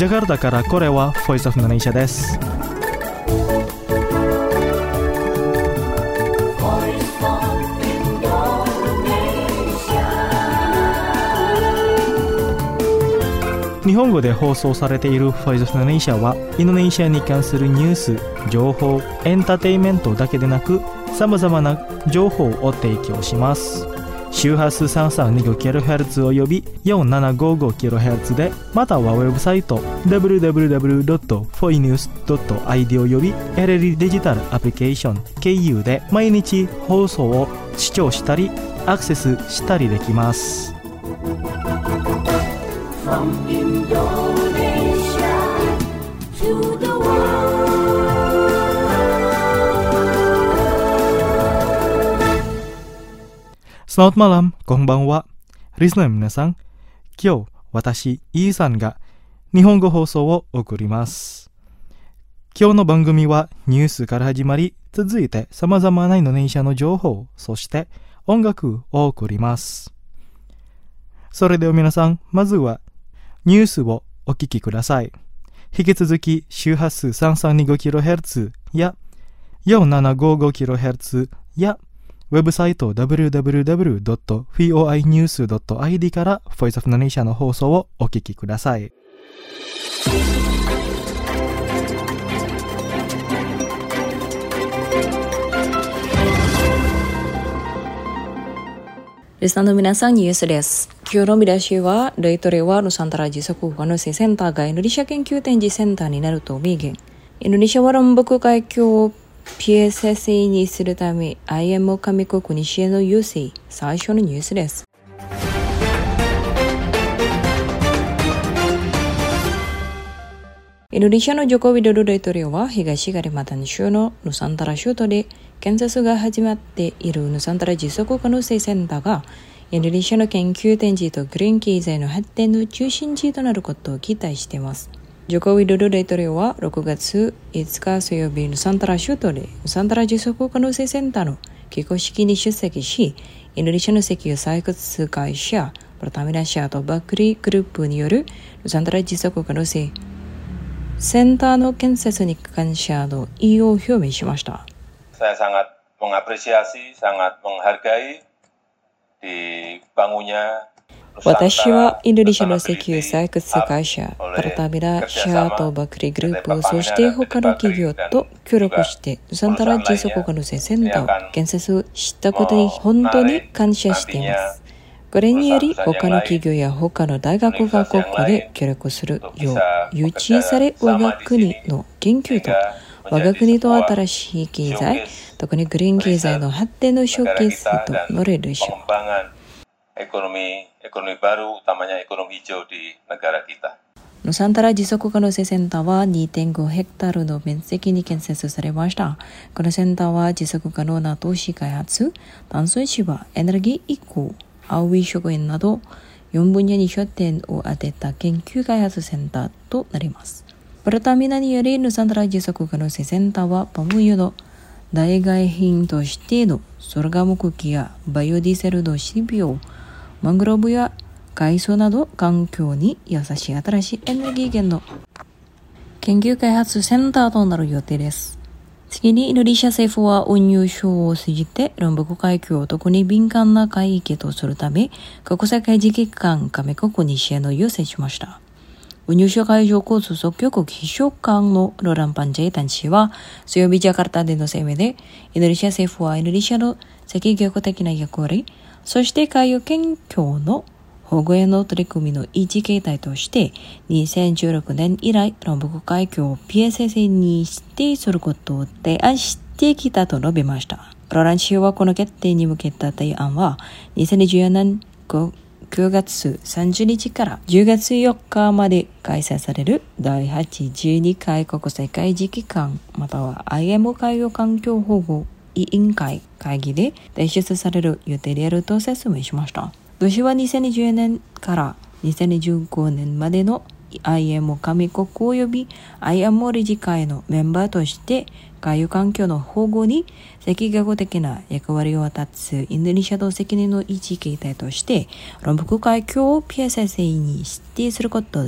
ジャカルタからこれは Voice of Indonesia です。日本語で放送されている Voice of Indonesia はインドネシアに関するニュース、情報、エンターテインメントだけでなく様々な情報を提供します。周波数 3325kHz および 4755kHz で、またはウェブサイト www.foinews.id および LLD デジタルアプリケーション KU で毎日放送を視聴したりアクセスしたりできます。From Indonesia to the world。Selamat malam, konbanwa。リスナーの皆さん、今日私イーさんが日本語放送を送ります。今日の番組はニュースから始まり、続いて様々なインドネシアの情報、そして音楽を送ります。それでは皆さん、まずはニュースをお聞きください。引き続き周波数 3325kHz や 4755kHz やウェブサイト www.foinews.id から Voice of Indonesia の放送をお聞きください。 リスナーの皆さん、ニュースです。今日の見出しは、大統領はヌサンタラ持続可能性センターがインドネシア研究展示センターになると明言。インドネシアは南北海峡を PSSA にするため IMO 加盟国西への優勢。最初のニュースです。インドネシアのジョコウィドド大統領は東ガリマタン州のヌサンタラ州都で建設が始まっているヌサンタラ持続可能性センターがインドネシアの研究展示とグリーン経済の発展の中心地となることを期待しています。ジョコウィドド大統領は6月5日水曜日ヌサンタラ州都でヌサンタラ持続可能性センターの起工式に出席し、インドネシアの石油採掘会社プロタミナ社とバックリーグループによるヌサンタラ持続可能性センターの建設に感謝の意を表明しました。 Saya sangat mengapresiasi, sangat menghargai dibangunnya。 私はインドネシアの石油採掘会社、プロタミナ社とバックリーグループ、そして他の企業と協力してヌサンタラ持続可能性センターを建設したことに本当に感謝しています。これにより他の企業や他の大学がここで協力するよう誘致され、我が国の研究と我が国と新しい経済、特にグリーン経済の発展のショーケースとなれるでしょう。ヌサンタラ持続可能性センターは 2.5 ヘクタールの面積に建設されました。このセンターは持続可能な都市開発、炭素市場、エネルギー移行、青い食品など4分野に焦点を当てた研究開発センターとなります。プロタミナによりヌサンタラ持続可能性センターはパム油の代替品としてのソルガム茎やバイオディーゼルの飼料、マングローブや海藻など環境に優しい新しいエネルギー源の研究開発センターとなる予定です。次にインドネシア政府は運輸省を通じて南北海峡を特に敏感な海域とするため国際海事機関加盟国西への要請しました。運輸省海上交通総局秘書官のロラン・パンジェイタン氏は水曜日ジャカルタでの声明で、インドネシア政府はインドネシアの積極的な役割、そして海洋環境の保護への取り組みの一形態として2016年以来南北海峡を PSSA に指定することを提案してきたと述べました。ロラン氏はこの決定に向けた提案は2014年9月30日から10月4日まで開催される第82回国際海事機関または IMO 海洋環境保護委員会会議で提出される予定であると説明しました。同氏は2020年から2015年までの IMO 加盟国及び IMO 理事会のメンバーとして海洋環境の保護に積極的な役割を果たすインドネシアの責任の一形態として南北海峡を PSSA に指定すること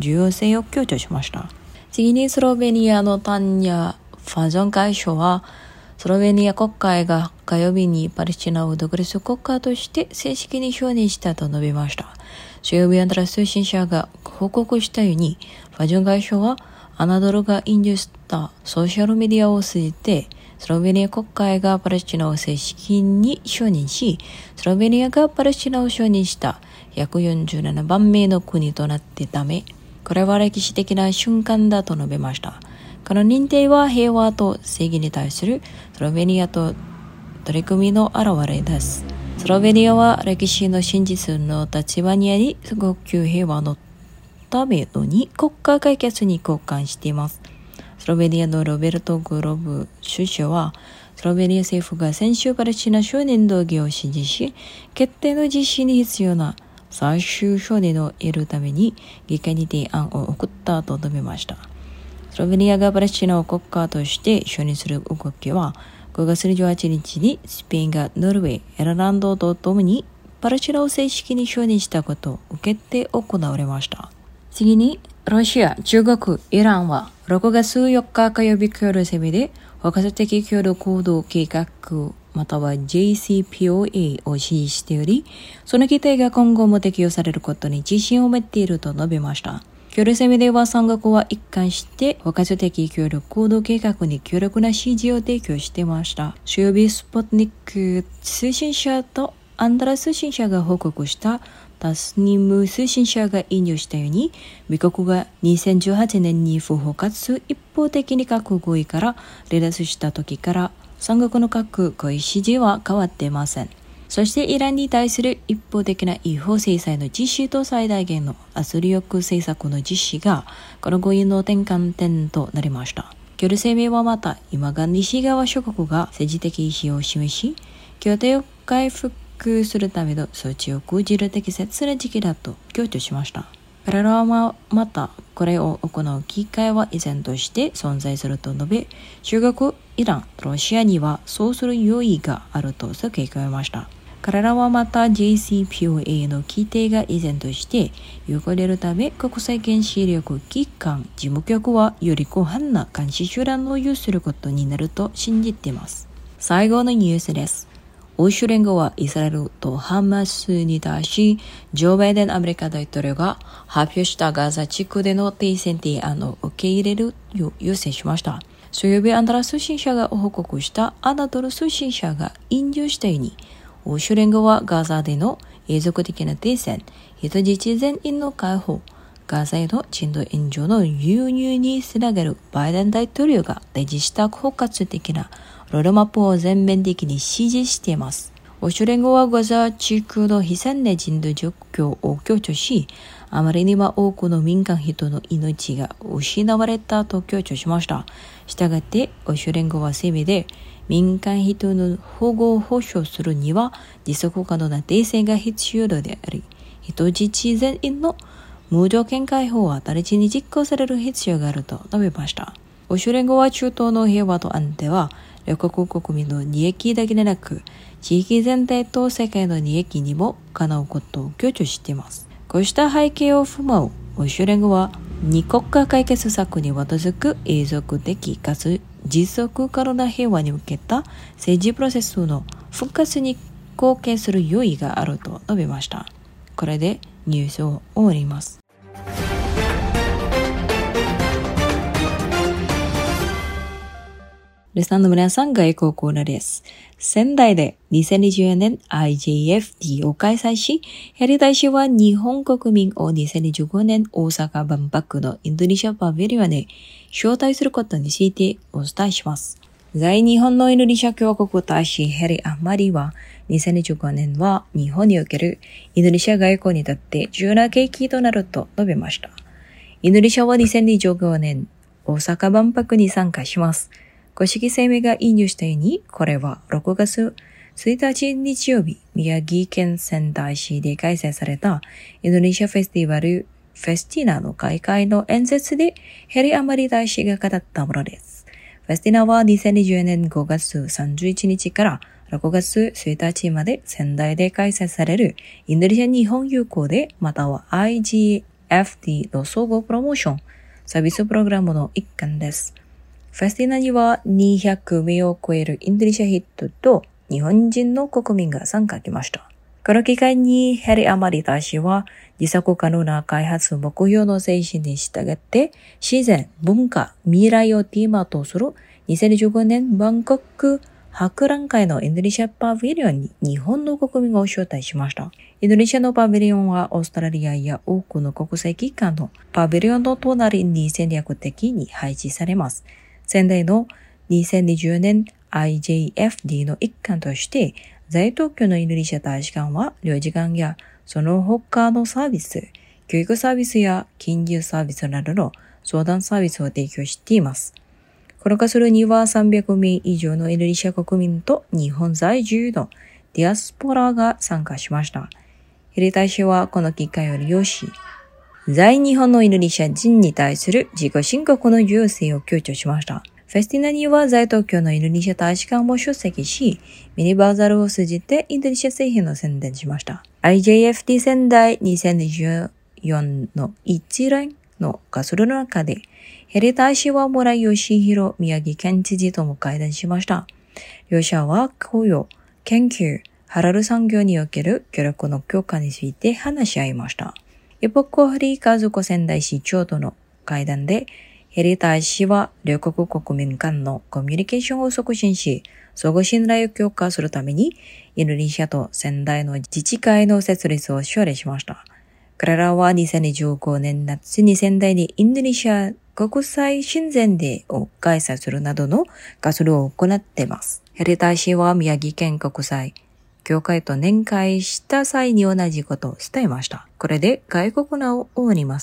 重要性を強調しました。次にスロベニアのタンニャ・ファジョン外相は、スロベニア国会が火曜日にパレスチナを独立国家として正式に承認したと述べました。水曜日アンドラス通信社が報告したように、ファジョン外相はアナドルが引用したソーシャルメディアを通じて、スロベニア国会がパレスチナを正式に承認し、スロベニアがパレスチナを承認した147番目の国となってため、これは歴史的な瞬間だと述べました。この認定は平和と正義に対するスロベニアと取り組みの表れです。スロベニアは歴史の真実の立場にあり、国際平和のためのに国家解決に貢献しています。スロベニアのロベルト・グロブ首相は、スロベニア政府が先週パレスチナ承認動議を指示し、決定の実施に必要な最終承認を得るために議会に提案を送ったと述べました。スロベニアがパレスチナを国家として承認する動きは、5月28日にスペインがノルウェー、アイルランドとともにパレスチナを正式に承認したことを受けて行われました。次に、ロシア、中国、イランは6月4日火曜日夜攻めで包括的協力行動計画または JCPOA を指示しており、その規定が今後も適用されることに自信を持っていると述べました。協力攻めでは三国は一貫して包括的協力行動計画に強力な指示を提供していました。水曜日スポットニック通信社とアンダラ通信社が報告したタスニム通信社が引用したように、米国が2018年に不包括一方的に核合意から離脱した時から三国の核合意指示は変わっていません。そしてイランに対する一方的な違法制裁の実施と最大限の圧力政策の実施がこの合意の転換点となりました。協力声明はまた今が西側諸国が政治的意思を示し、協定を回復するための措置を講じる適切な時期だと強調しました。彼らはまたこれを行う機会は依然として存在すると述べ、中国、イラン、ロシアにはそうする用意があると警告しました。彼らはまた JCPOA の規定が依然として有効であるため、国際原子力機関事務局はより広範な監視手段を有することになると信じています。最後のニュースです。欧州連合はイスラエルとハマスに対し、ジョー・バイデンアメリカ大統領が発表したガザ地区での停戦提案を受け入れるよう要請しました。水曜日アンダラ通信社が報告したアナドル通信社が引用したように、欧州連合はガザでの永続的な停戦、人質全員の解放、ガザへの人道援助の輸入につながるバイデン大統領が提示した包括的なロードマップを全面的に支持しています。欧州連合はガザ地区の悲惨な人道状況を強調し、あまりにも多くの民間人の命が失われたと強調しました。したがって、欧州連合は声明で、民間人の保護を保障するには持続可能な停戦が必要であり、人質全員の無条件解放は直ちに実行される必要があると述べました。欧州連合は中東の平和と安定は、両国国民の利益だけでなく、地域全体と世界の利益にもかなうことを強調しています。こうした背景を踏まう欧州連合は、二国家解決策に基づく永続的かつ持続可能な平和に向けた政治プロセスの復活に貢献する用意があると述べました。これでニュースを終わります。リスナーの皆さん、外交コーナーです。仙台で2024年 IJFD を開催し、ヘリ大使は日本国民を2025年大阪万博のインドネシアパビリオンへ招待することについてお伝えします。在日本のインドネシア共和国大使ヘリ・アマリは、2025年は日本におけるインドネシア外交にとって重要な契機となると述べました。インドネシアは2025年大阪万博に参加します。公式声明が引用したように、これは6月1日日曜日、宮城県仙台市で開催されたインドネシアフェスティバルフェスティナの開会の演説でヘリ・アマリ大使が語ったものです。フェスティナは2020年5月31日から6月1日まで仙台で開催されるインドネシア日本友好でまたは IGFD IJFD の総合プロモーション、サービスプログラムの一環です。フェスティナには200名を超えるインドネシアヒットと日本人の国民が参加しました。この機会にヘリ・アマリ大使は持続可能な開発目標の精神に従って自然、文化、未来をテーマとする2015年バンコク博覧会のインドネシアパビリオンに日本の国民を招待しました。インドネシアのパビリオンはオーストラリアや多くの国際機関のパビリオンの隣に戦略的に配置されます。仙台の2020年 IJFD の一環として、在東京のインドネシア大使館は領事館やその他のサービス、教育サービスや金融サービスなどの相談サービスを提供しています。参加するには300名以上のインドネシア国民と日本在住のディアスポラが参加しました。ヘリ大使はこの機会を利用し、在日本のインドネシア人に対する自己申告の重要性を強調しました。フェスティナには在東京のインドネシア大使館も出席し、ミニバーザルを通じてインドネシア製品の宣伝しました。IJFD 仙台2024の一連の活動の中で、ヘリ大使は村井義弘宮城県知事とも会談しました。両者は雇用、研究、ハラル産業における協力の強化について話し合いました。一方、小堀和子仙台市長との会談で、ヘリ大使は両国国民間のコミュニケーションを促進し、相互信頼を強化するために、インドネシアと仙台の自治会の設立を奨励しました。彼らは2015年夏に仙台にインドネシア国際親善デーを開催するなどの活動を行っています。ヘリ大使は宮城県国際協会と年会した際に同じことを伝えました。これで外国のを終わります。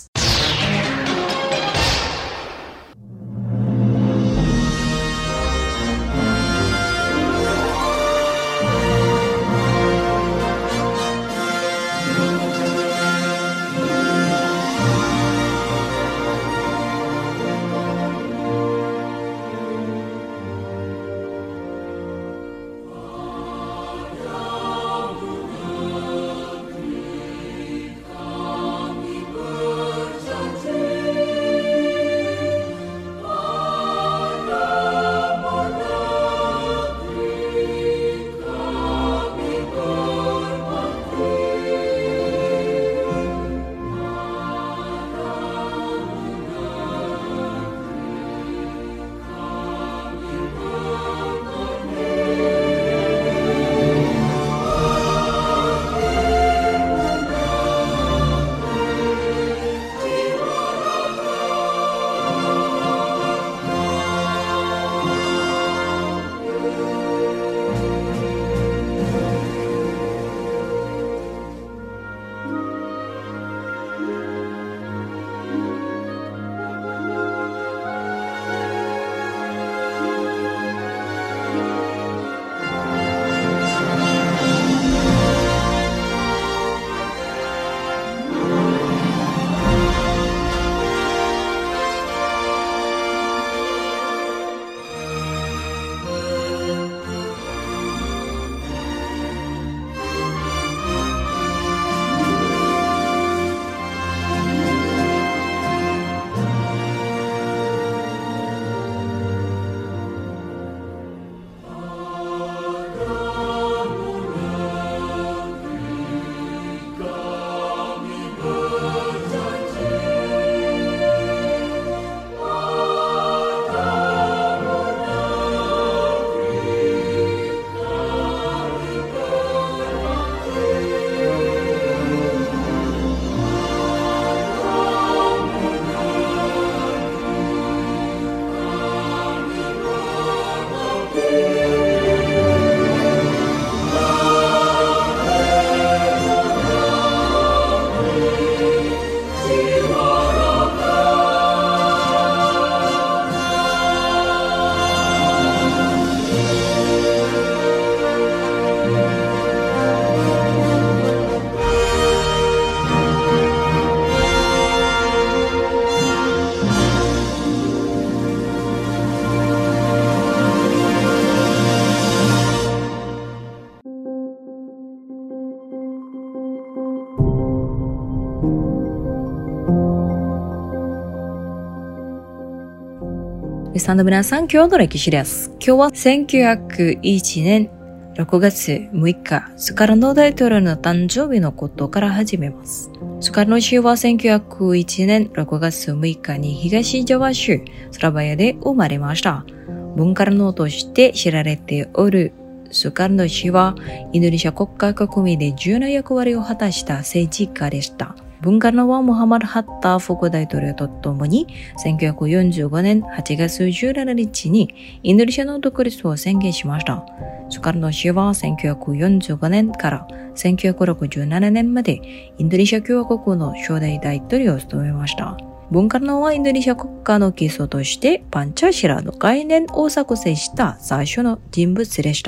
リスナーの皆さん、今日の歴史です。今日は1901年6月6日、スカルノ大統領の誕生日のことから始めます。スカルノ氏は1901年6月6日に東ジャワ州スラバヤで生まれました。文化のとして知られておるスカルノ氏はインドネシア国家革命で重要な役割を果たした政治家でした。文化のはムハマド・ハッター副大統領とともに1945年8月17日にインドネシアの独立を宣言しました。スカルノ氏は1945年から1967年までインドネシア共和国の初代大統領を務めました。文化のはインドネシア国家の基礎としてパンチャシラの概念を作成した最初の人物でした。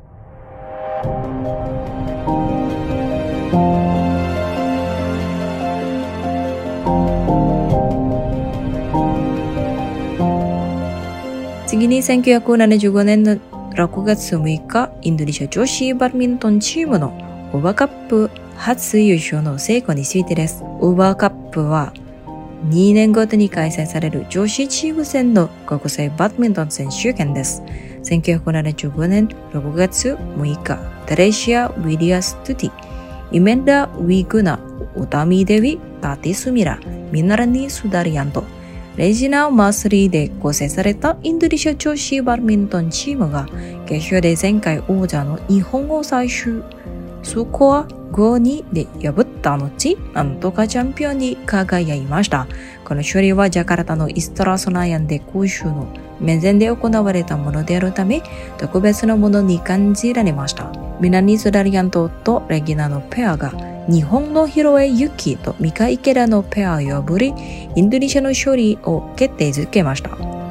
次に1975年の6月6日、インドネシア女子バドミントンチームのウーバーカップ初優勝の成功についてです。ウーバーカップは2年ごとに開催される女子チーム戦の国際バドミントン選手権です。1975年6月6日、テレシア・ウィリアス・トゥティ、イメンダ・ウィグナ、オタミ・デビ、タティ・スミラ、ミナラニ・スダリアント、レジナ・マスリーで構成されたインドネシア女子バドミントンチームが決勝で前回王者の日本を最終スコア5-2で破った後、なんとかチャンピオンに輝きました。この勝利はジャカルタのイストラソナヤンで公衆の面前で行われたものであるため、特別なものに感じられました。ミナニ・スダリアントとレギナのペアが日本の広江ユキとミカ・イケラのペアを破り、インドネシアの勝利を決定づけました。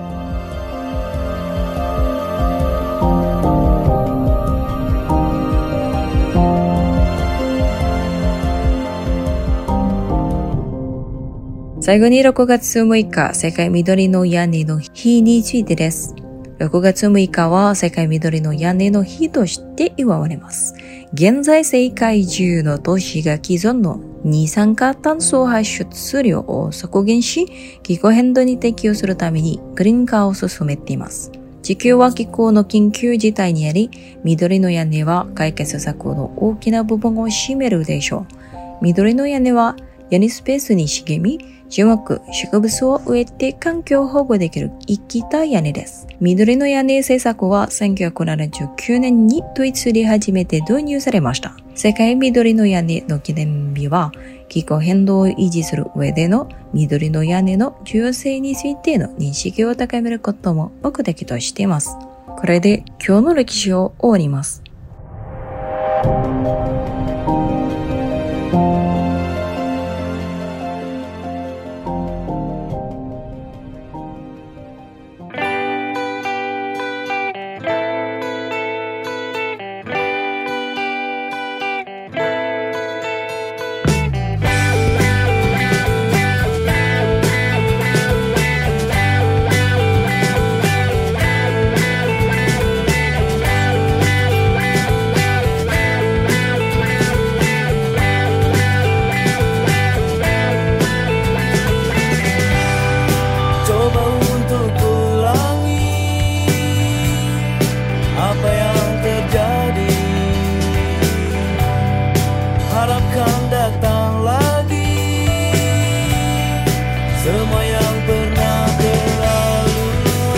最後に6月6日、世界緑の屋根の日についてです。6月6日は世界緑の屋根の日として祝われます。現在世界中の都市が既存の二酸化炭素排出量を削減し、気候変動に適応するためにグリーン化を進めています。地球は気候の緊急事態にあり、緑の屋根は解決策の大きな部分を占めるでしょう。緑の屋根は屋根スペースに茂み、樹木、植物を植えて環境を保護できる生きた屋根です。緑の屋根政策は1979年にドイツで初めて導入されました。世界緑の屋根の記念日は、気候変動を維持する上での緑の屋根の重要性についての認識を高めることも目的としています。これで今日の歴史を終わります。 Semua yang pernah berlalu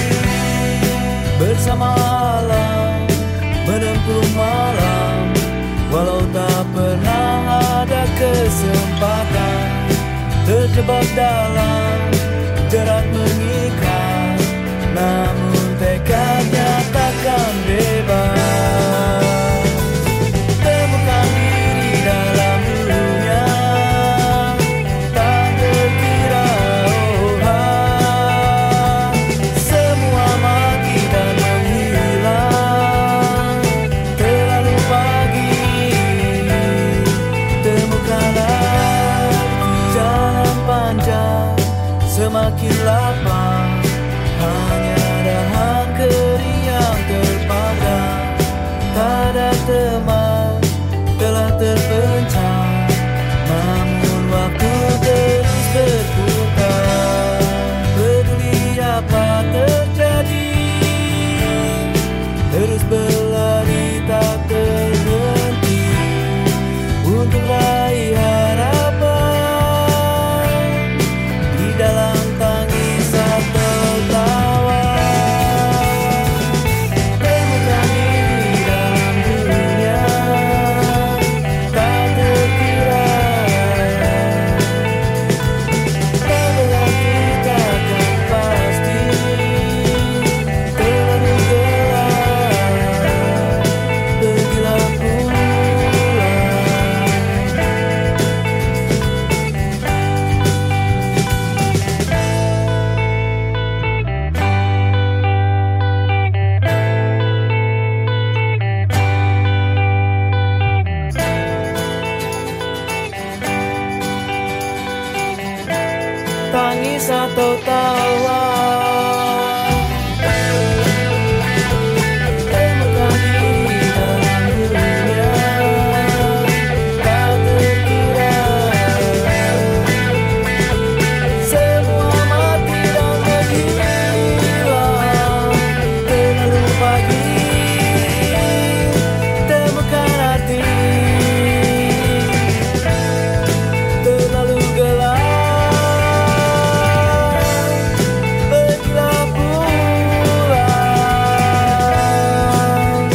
bersama alam menempuh malam, walau tak pernah ada kesempatan terjebak dalam jerat mengikat, namun tekadnya takkan bebas. Temukan diri dalam dunia tak terkira. Semua mati dan menghilang terlalu pagi. Temukanlah jalan panjang terus berlari tak terhenti untuk raih harapan di dalam tangisan tertawa. Temukan diri dalam dunia tak terkira, tak berarti takkan pasti terlalu gelap. Pergilah pulang. Tangis atau tawa, temukan diri dalam dunia tak terkira. Semua mati dan menghilang terlalu pagi. Temukan arti terlalu gelap. Pergilah pulang.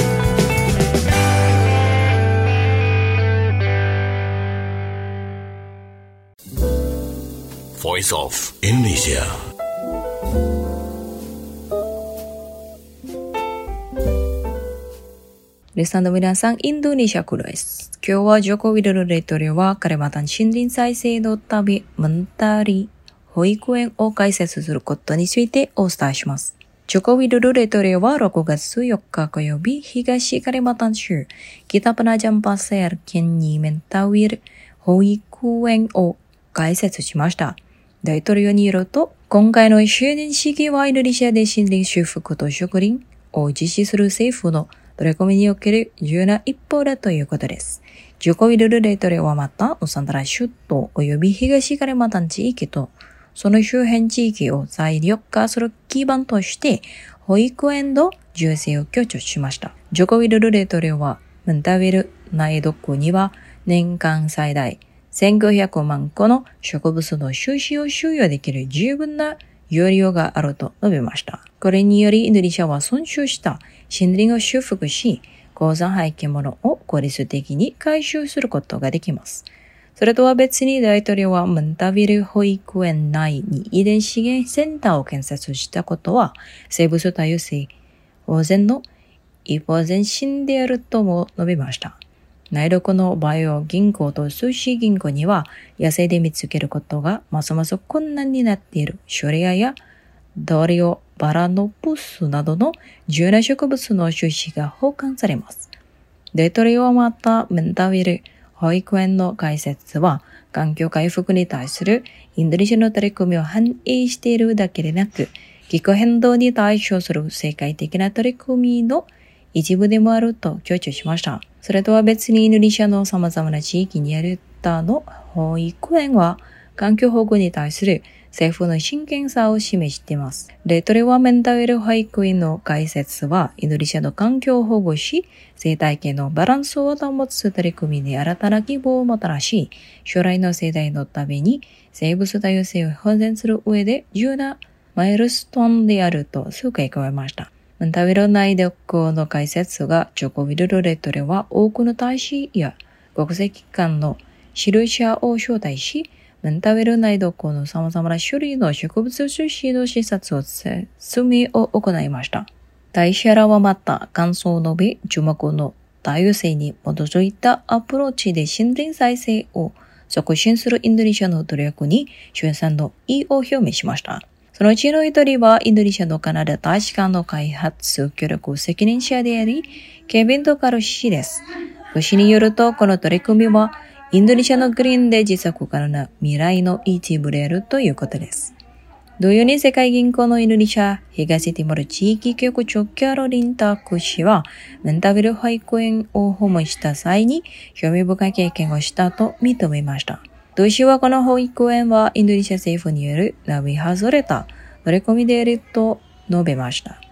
Voice of Indonesia. リスナーの皆さん、インドネシアクロです。今日はジョコ・ウィドル大統領はカリマタン森林再生の旅、ムンタリ保育園を開設することについてお伝えします。ジョコ・ウィドル大統領は6月4日火曜日、東カリマタン州北ペナジャンパセール県にメンタウィル保育園を開設しました。大統領によると、今回の就任式はインドネシアで森林修復と植林を実施する政府の取り組みにおける重要な一歩だということです。ジョコ・ウィドル大統領はまた、ヌサンタラ州都及び東カリマタン地域とその周辺地域を再緑化する基盤として、保育園の重要性を強調しました。ジョコ・ウィドル大統領は、ムンタウィル内土区には年間最大1500万個の植物の種子を収容できる十分な容量があると述べました。これによりインドネシアは損傷した森林を修復し、高山廃棄物を効率的に回収することができます。それとは別に大統領はムンタウィル保育園内に遺伝資源センターを建設したことは生物多様性保全の一歩前進であるとも述べました。内陸のバイオ銀行と数子銀行には野生で見つけることがますます困難になっているショレアやドリオ、バラノプスなどの重要な植物の種子が保管されます。大統領はまたムンタウィル保育園の開設は環境回復に対するインドネシアの取り組みを反映しているだけでなく、気候変動に対処する世界的な取り組みの一部でもあると強調しました。それとは別にインドネシアの様々な地域にある他の保育園は環境保護に対する政府の真剣さを示しています。大統領はメンタウェル保育園の開設はインドネシアの環境を保護し、生態系のバランスを保つ取り組みに新たな希望をもたらし、将来の世代のために生物多様性を保全する上で重要なマイルストーンであると数回加えました。メンタウェル内土区の開設がジョコ・ウィドル大統領は多くの大使や国際機関の指導者を招待し、メンタウェル内土区の様々な種類の植物種子の視察を説明を行いました。大使らはまた感想を述べ、樹木の多様性に基づいたアプローチで森林再生を促進するインドネシアの努力に称賛の意を表明しました。そのうちの一人はインドネシアのカナダ大使館の開発協力責任者であり、ケビン・ドカル氏です。氏によると、この取り組みはインドネシアのグリーンで持続可能な未来の一部であるということです。同様に世界銀行のインドネシア東ティモール地域局長キャロリン・ターク氏は、メンタウェル保育園を訪問した際に興味深い経験をしたと認めました。同氏はこの保育園はインドネシア政府による並外れた取り組みであると述べました。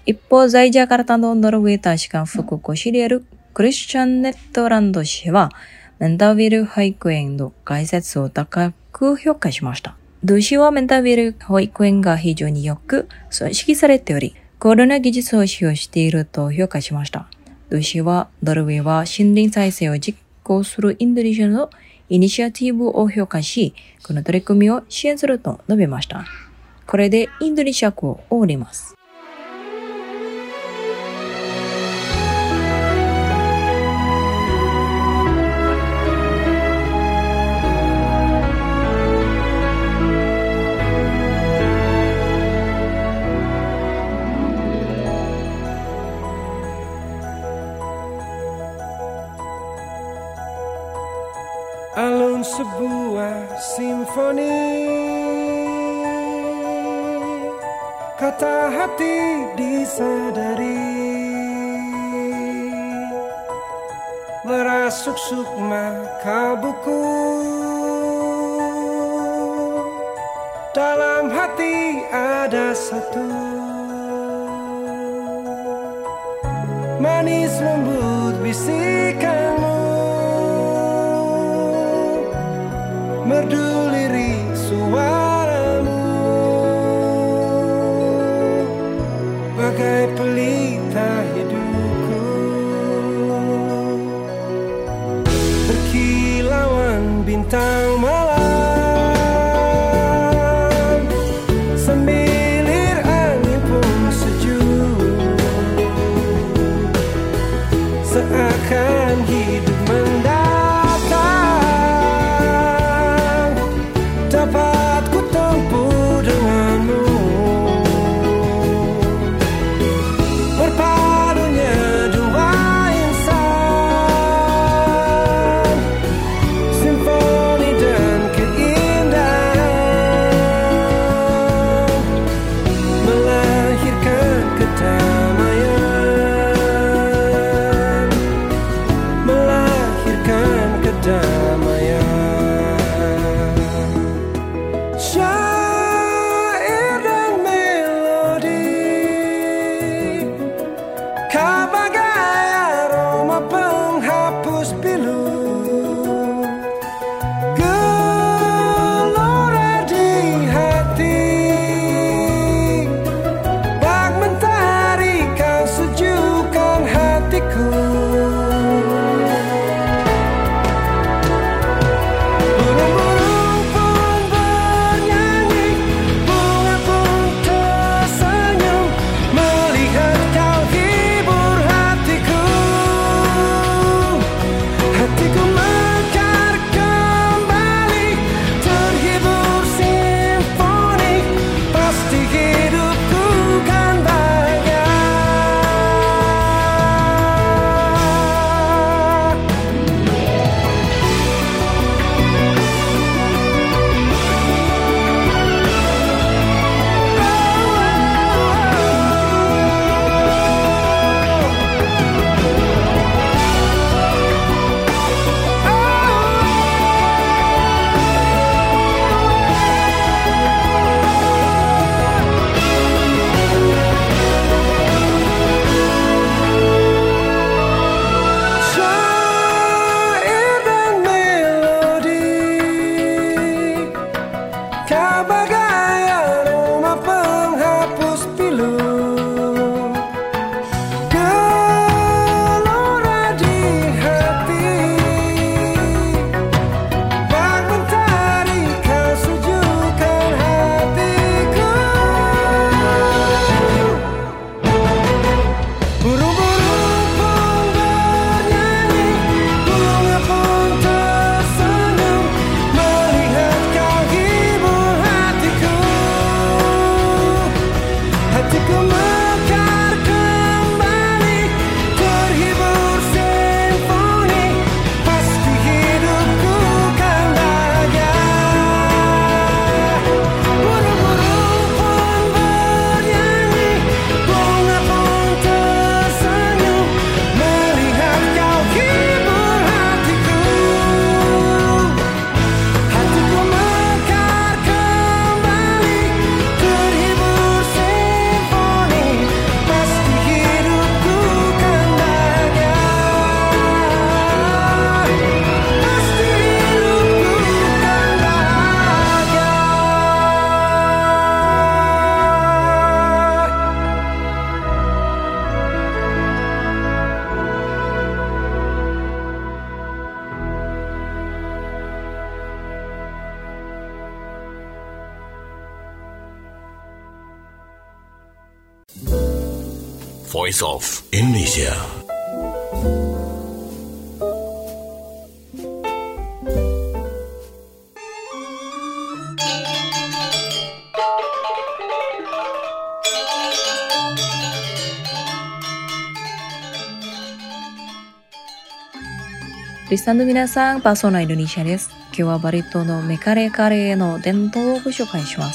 一方、在ジャカルタのノルウェー大使館副講師であるクリスチャン・ネットランド氏は、メンタビル保育園の開設を高く評価しました。同氏はメンタビル保育園が非常によく組織されており、高度な技術を使用していると評価しました。同氏は、ノルウェーは森林再生を実行するインドネシアのイニシアティブを評価し、この取り組みを支援すると述べました。これでインドネシア語を終わります。 Alun sebuah simfoni, kata hati disadari, merasuk sukma kalbuku, dalam hati ada satu, manis lembut bisikanmu, merdu lirik suaramu, bagai pelita hidupku, berkilauan bintang malam, semilir angin pun sejuk, seakan hidup mendalam. Dapat ku tempuh denganmu, berpadunya dua insan, simfoni dan keindahan, melahirkan kedamaian, melahirkan Voice of Indonesia. リスナーの皆さん、パーソナインドネシアです。今日はバリ島のメカレカレーの伝統をご紹介します。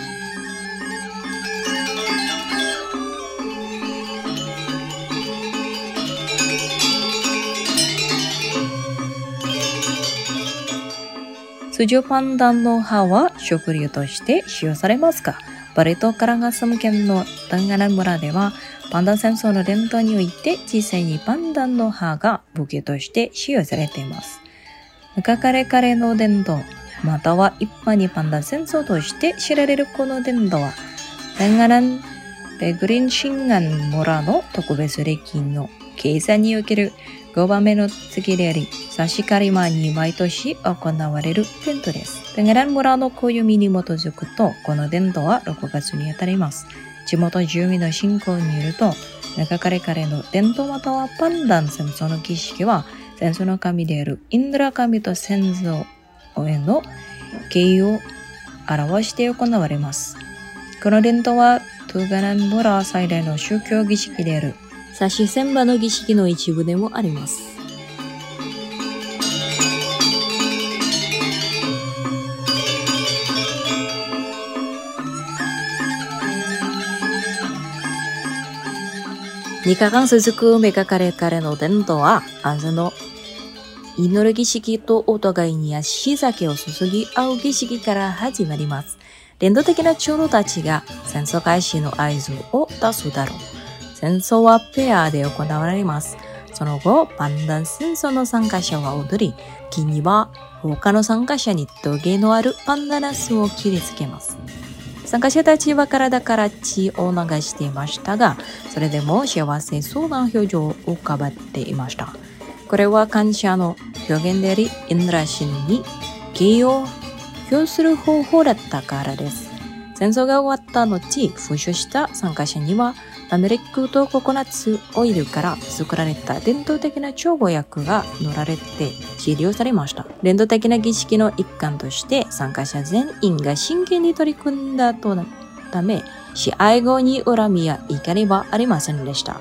通常パンダンの葉は食料として使用されますが、バリ島カランガサム県のタンガナン村ではパンダン戦争の伝統において実際にパンダンの葉が武器として使用されています。メカカレカレーの伝統、または一般にパンダン戦争として知られるこの伝統は、タンガナンペグリンシンガン村の特別歴の計算における5番目の月であり、差し刈り間に毎年行われる伝統です。タンガナン村の暦に基づくと、この伝統は6月にあたります。地元住民の信仰によると、メカカレカレの伝統またはパンダン戦争の儀式は、戦争の神であるインドラ神と戦争への敬意を表して行われます。この伝統は、トゥガナン村最大の宗教儀式であるサシセンバの儀式の一部でもあります。2日間続くメカカレカレの伝統は、安の祈る儀式とお互いに足酒を注ぎ合う儀式から始まります。伝統的な長老たちが戦争開始の合図を出すだろう。戦争はペアで行われます。その後、パンダン戦争の参加者は踊り、木には他の参加者にトゲのあるパンダナスを切りつけます。参加者たちは体から血を流していましたが、それでも幸せそうな表情を浮かべていました。これは感謝の表現であり、インドラ神に敬意を表する方法だったからです。戦争が終わった後、負傷した参加者には、ターメリックとココナッツオイルから作られた伝統的な調合薬が塗られて治療されました。伝統的な儀式の一環として参加者全員が真剣に取り組んだため、試合後に恨みや怒りはありませんでした。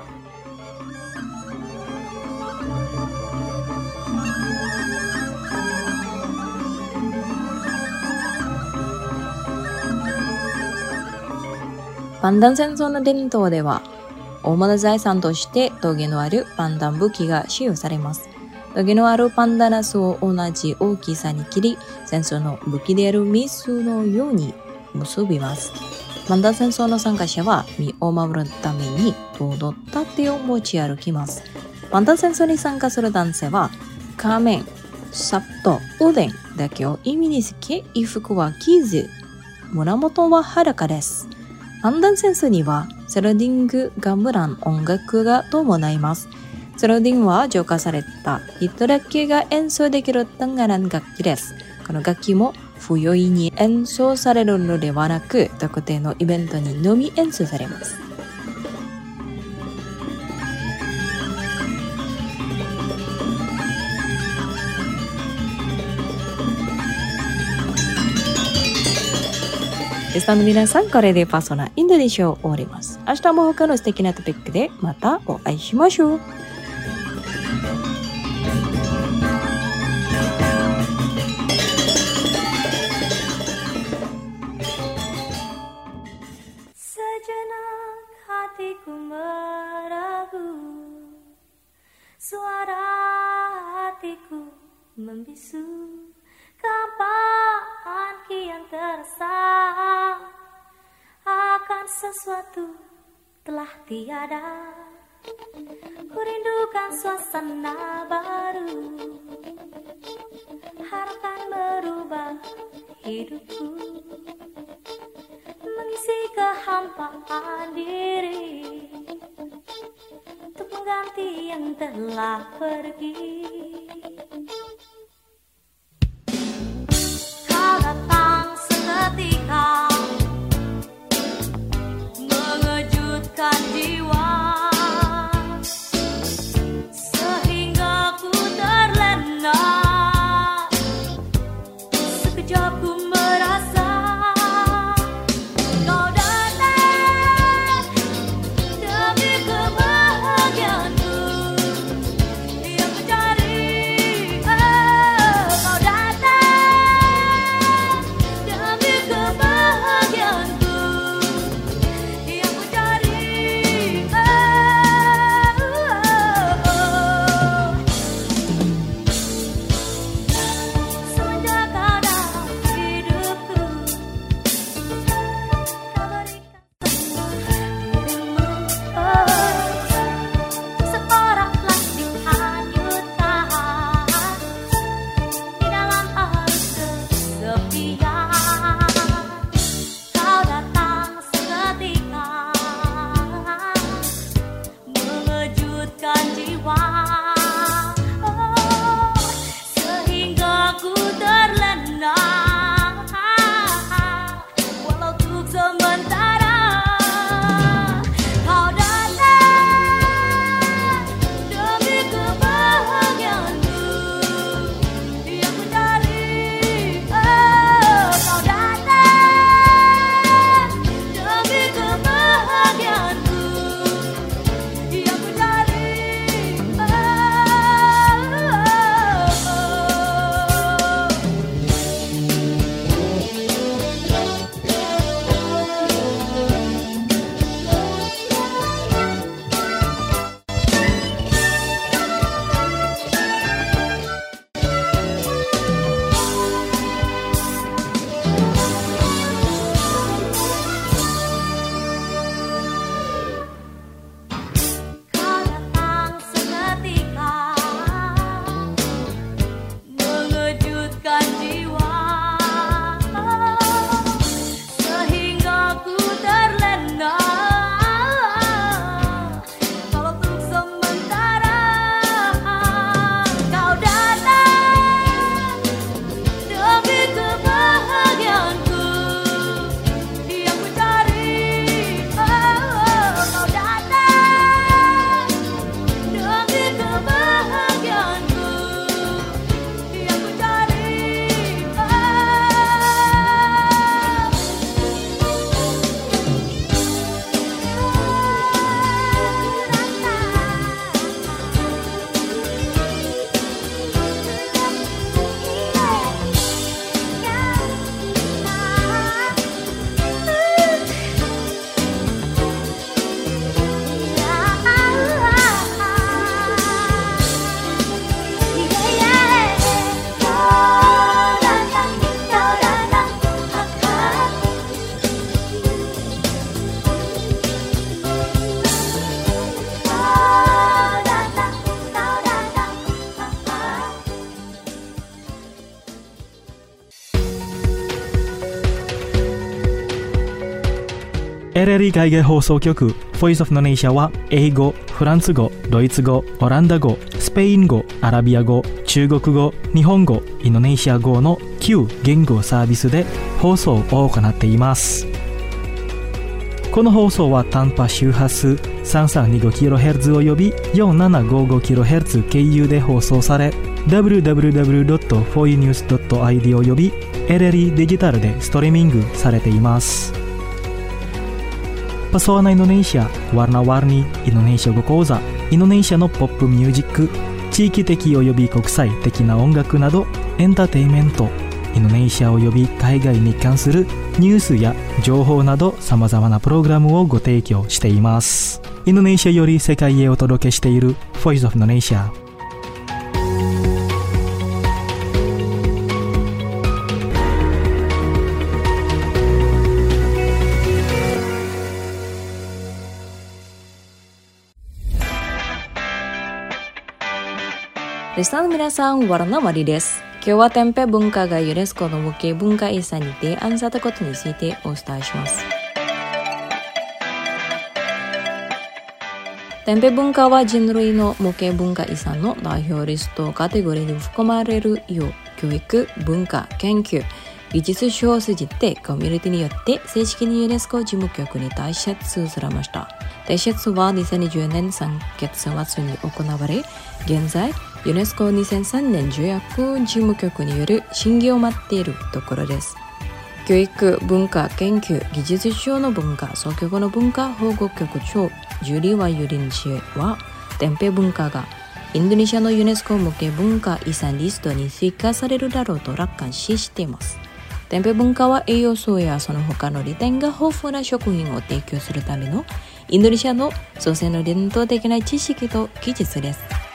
パンダン戦争の伝統では、大物財産としてトゲのあるパンダン武器が使用されます。トゲのあるパンダナスを同じ大きさに切り、戦争の武器であるミスのように結びます。パンダン戦争の参加者は身を守るためにとどった手を持ち歩きます。パンダン戦争に参加する男性は、仮面、サット、腕だけを意味につけ、衣服は着ず、胸元は裸です。パンダン戦争にはセロディングガムラン音楽が伴います。セロディンは浄化された人だけが演奏できるタンガラン楽器です。この楽器も不用意に演奏されるのではなく、特定のイベントにのみ演奏されます。リスナーの皆さん、これでパーソナインドネシアを終わります。明日も他の素敵なトピックでまたお会いしましょう。 Sejenak hatiku meragu, suara hatiku membisu. Kapan kian terasa akan sesuatu telah tiada. Ku rindukan suasana baru, harapan merubah hidupku, mengisi kehampaan diri untuk mengganti yang telah pergi. Kau datang seketika mengejutkan jiwa. LLE 海外放送局 Voice of Indonesia は英語、フランス語、ドイツ語、オランダ語、スペイン語、アラビア語、中国語、日本語、インドネシア語の9言語サービスで放送を行っています。この放送は短波周波数 3325kHz および 4755kHz 経由で放送され、www.foinews.id および LLE デジタルでストリーミングされています。Pesona Indonesia, Warna-Warni Indonesia語講座、インドネシアのポップミュージック、地域的および国際的な音楽などエンターテインメント、インドネシアおよび海外に関するニュースや情報など様々なプログラムをご提供しています。インドネシアより世界へお届けしている Voice of Indonesia。 リスナーの皆さん、Warna-Warniです。今日はテンペ文化がユネスコの無形文化遺産に提案されたことについてお伝えします。テンペ文化は人類の無形文化遺産の代表リストカテゴリーに含まれるよう、教育、文化、研究、技術書を通じてコミュニティによって正式にユネスコ事務局に提出されました。提出は2020年3月末に行われ、現在ユネスコ2003年条約事務局による審議を待っているところです。教育、文化、研究、技術省の文化、総局の文化保護局長ジュリー・ワユリン氏は、テンペ文化がインドネシアのユネスコ無形文化遺産リストに追加されるだろうと楽観視しています。テンペ文化は栄養素やその他の利点が豊富な食品を提供するためのインドネシアの祖先の伝統的な知識と技術です。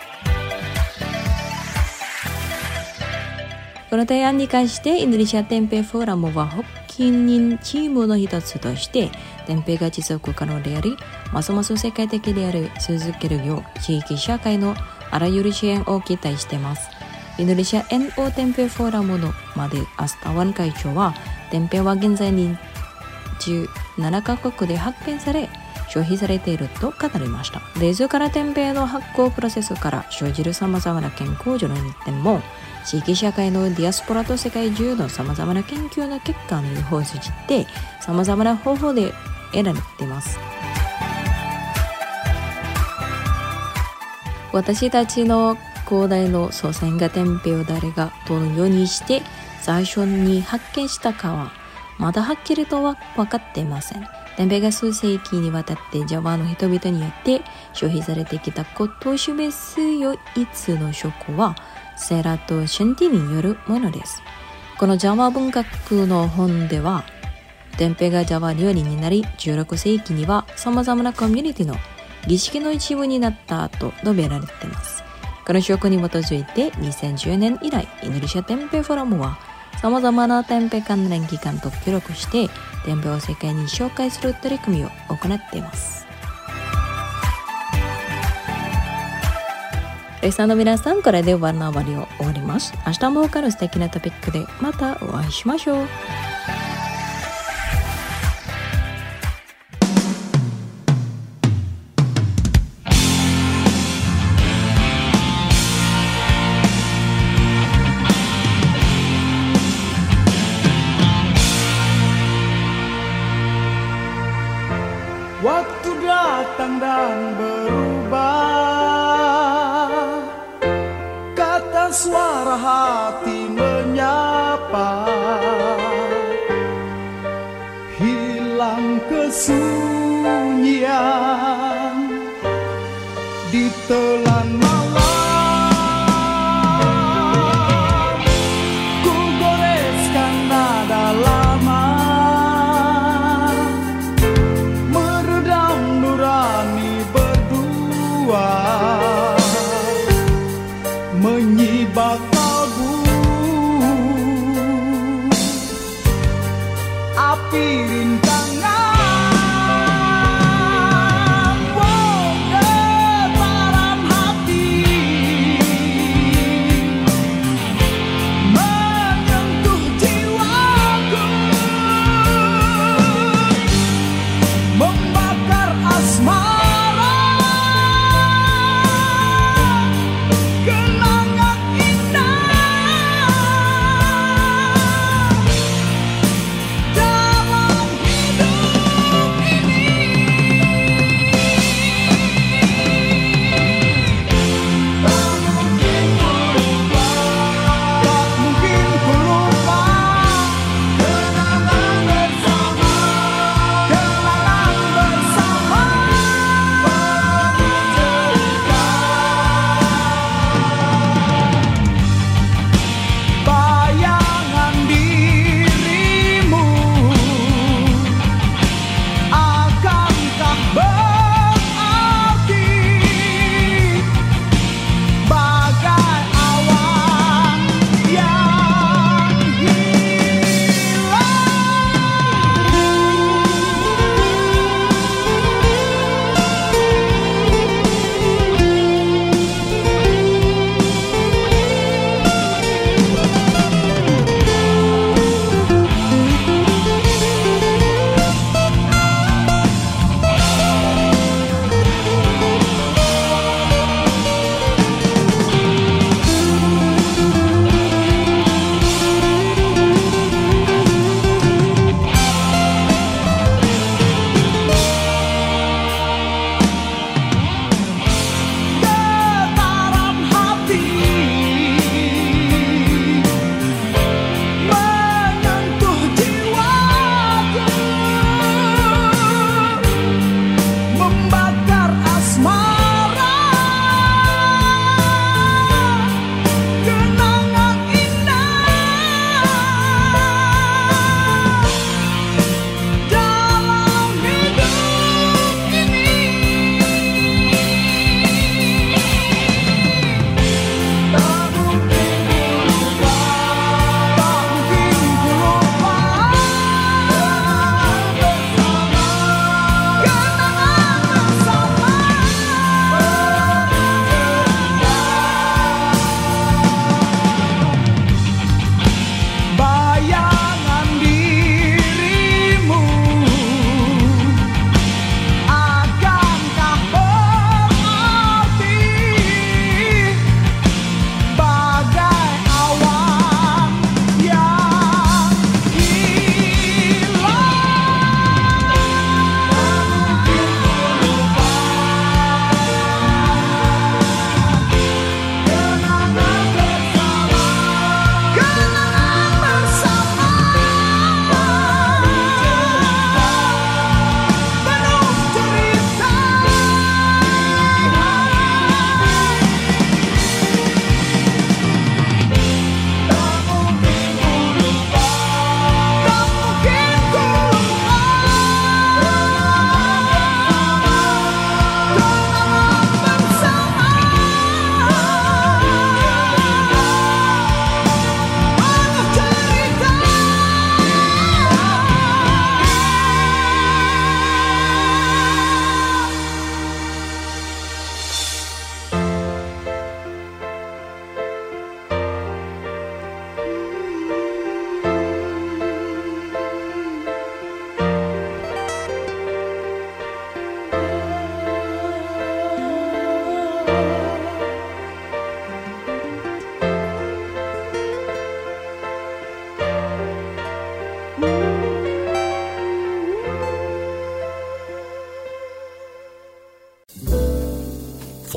この提案に関してインドネシアテンペフォーラムは発起人チームの一つとしてテンペが持続可能であり、ますます世界的であり続けるよう地域社会のあらゆる支援を期待しています。インドネシア NO テンペフォーラムのマデ・アスタワン会長は、テンペは現在に17カ国で発見され消費されていると語りました。冷蔵からテンペの発酵プロセスから生じる様々な健康上の日点も、地域社会のディアスポラと世界中の様々な研究の結果の予報を通じて様々な方法で得られています。私たちの広大の祖先がテンペを誰がどのようにして最初に発見したかはまだはっきりとは分かっていません。テンペが数世紀にわたってジャワの人々によって消費されてきたことを示す唯一の証拠はセラとシェンティによるものです。このジャワ文学の本では、テンペがジャワ料理になり、16世紀には様々なコミュニティの儀式の一部になったと述べられています。この証拠に基づいて2010年以来、インドネシアテンペフォーラムは様々なテンペ関連機関と協力してテンペを世界に紹介する取り組みを行っています。リスナーの皆さん、これでWarna-Warniを終わります。明日も他の素敵なトピックでまたお会いしましょう。 Waktu datang dan berubah, kata suara hati menyapa, hilang kesunyian di telan malam, ku goreskan nada lama, meredam nurani berdua, menyibak kalbu, api rintangan, getaran hati menyentuh jiwaku,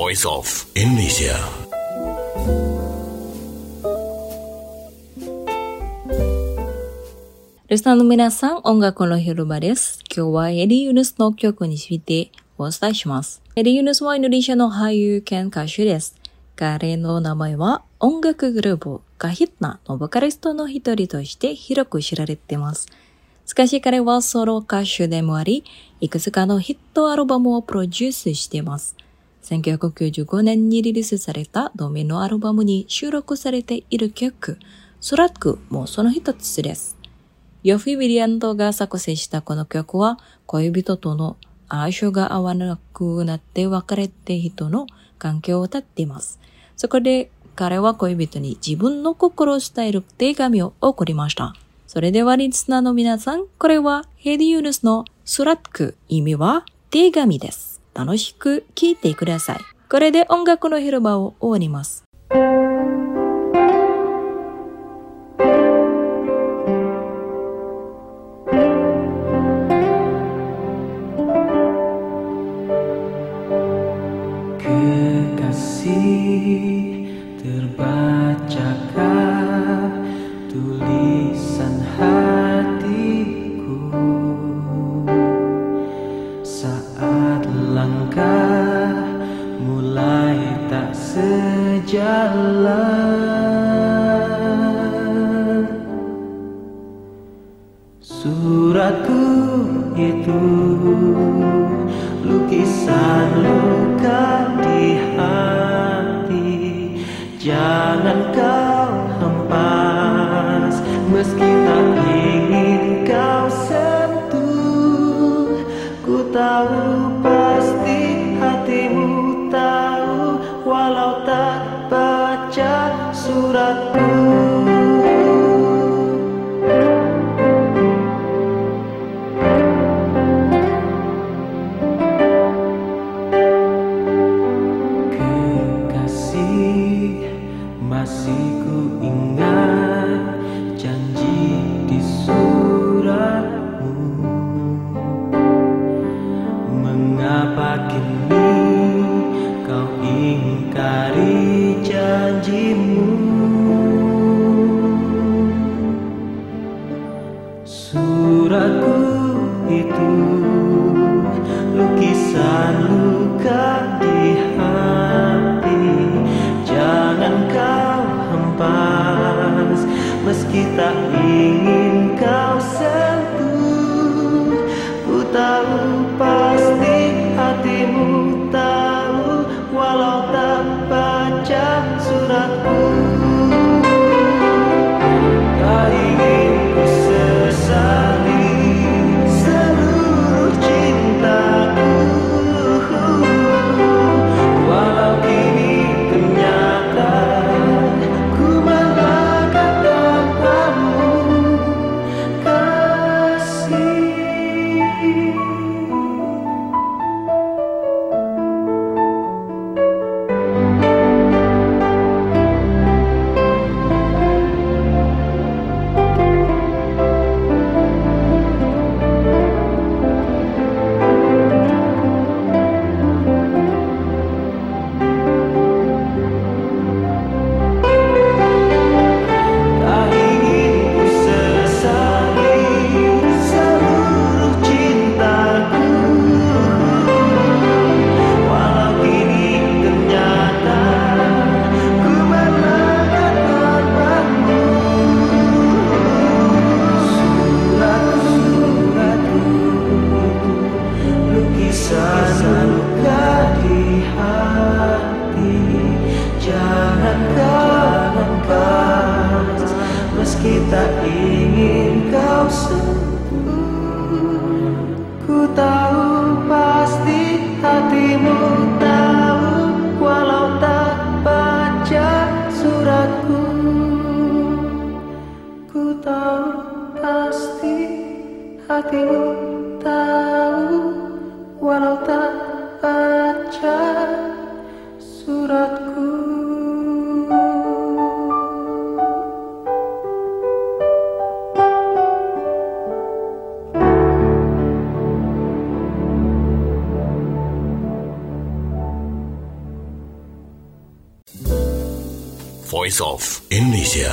Voice of Indonesia. Listenerの皆さん、音楽の広場です。今日はエディ・ユヌスの曲についてお伝えします。エディ・ユヌスはインドネシアの俳優兼歌手です。彼の名前は音楽グループカヒッナのボーカリストの一人として広く知られています。しかし彼はソロ歌手でもあり、いくつかのヒットアルバムをプロデュースしています。1995年にリリースされた同名のアルバムに収録されている曲、スラックもその一つです。ヨフィ・ウィリアントが作成したこの曲は、恋人との相性が合わなくなって別れた人の関係を歌っています。そこで彼は恋人に自分の心を伝える手紙を送りました。それではリスナーの皆さん、これはエディ・ユヌスのスラック、意味は手紙です。楽しく聴いてください。これで音楽の広場を終わります。 Terbacakah tulisan hatiku saat langkah mulai tak sejalan. Suratku itu lukisan luka di hati. Jangan kau hempas, meski tak ingin kau sentuh. Ku tahu pasti hatimu tahu, walau tak baca suratku. Masih ku ingat janji di suratmu. Mengapa kini kau ingkari janjimu? Suratku itu lukisan luka di hati. Jangan kau hempas, meski tak ingin kau sentuh. Ku tahu pasti hatimu tahu, walau tak baca suratku. Tak ingin ku sesali seluruh cintaku, walau kini kita ingin kau sentuh. Ku tahu pasti hatimu tahu, walau tak baca suratku. Ku tahu pasti hatimu tahu, walau tak baca suratku. Voice of Indonesia.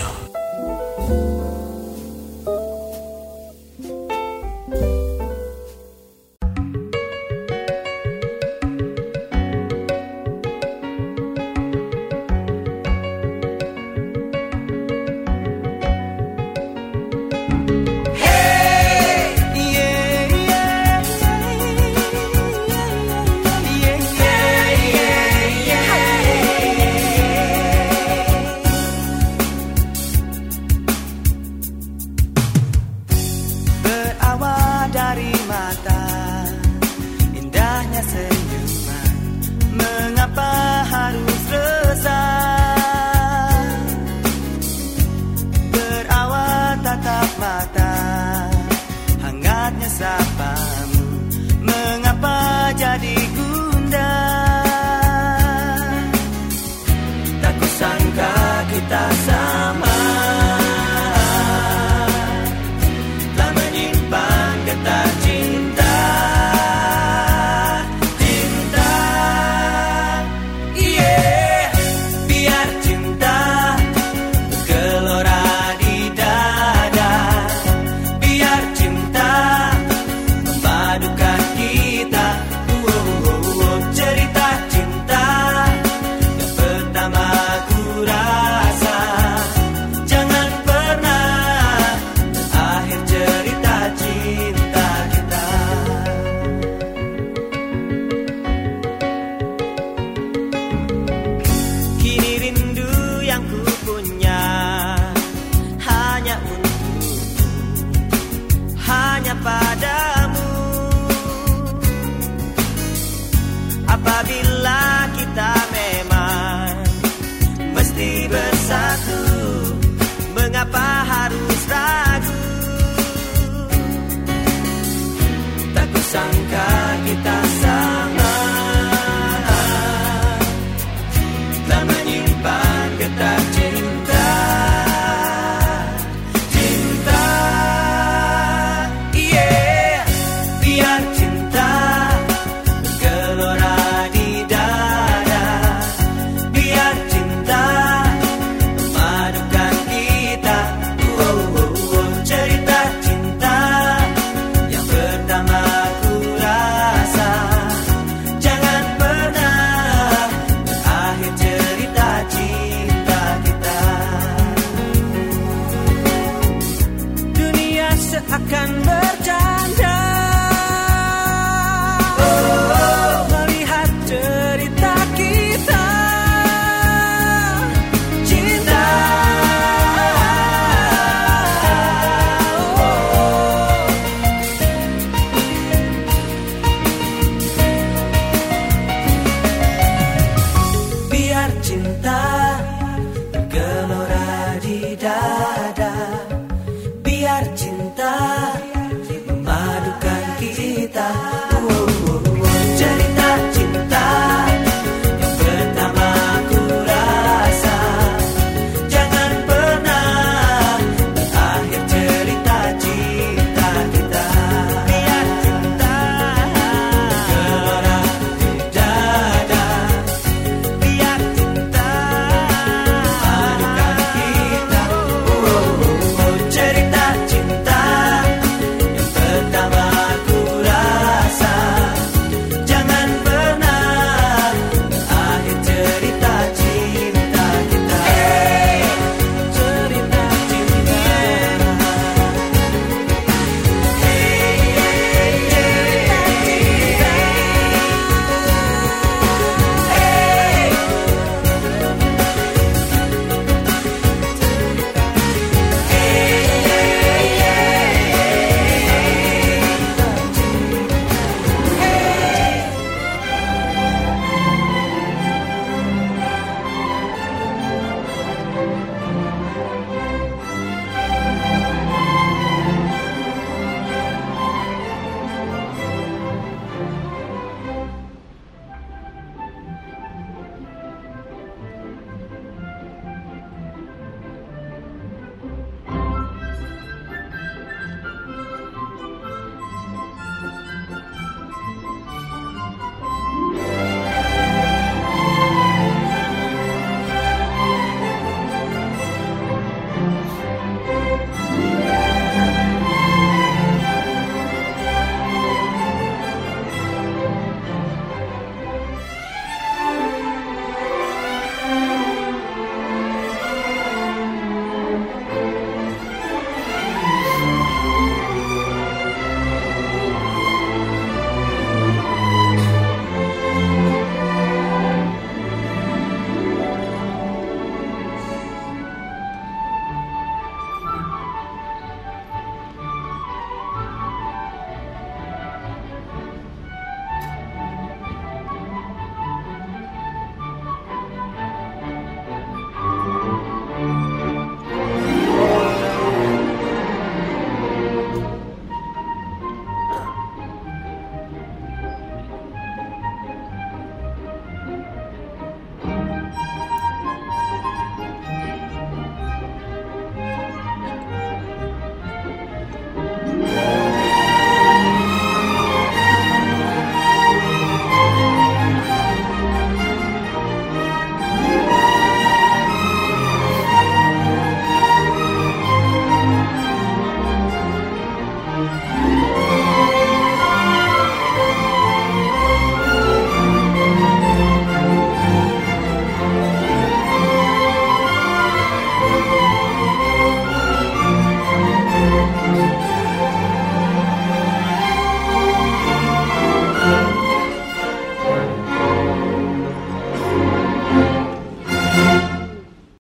Apabila kita memang mesti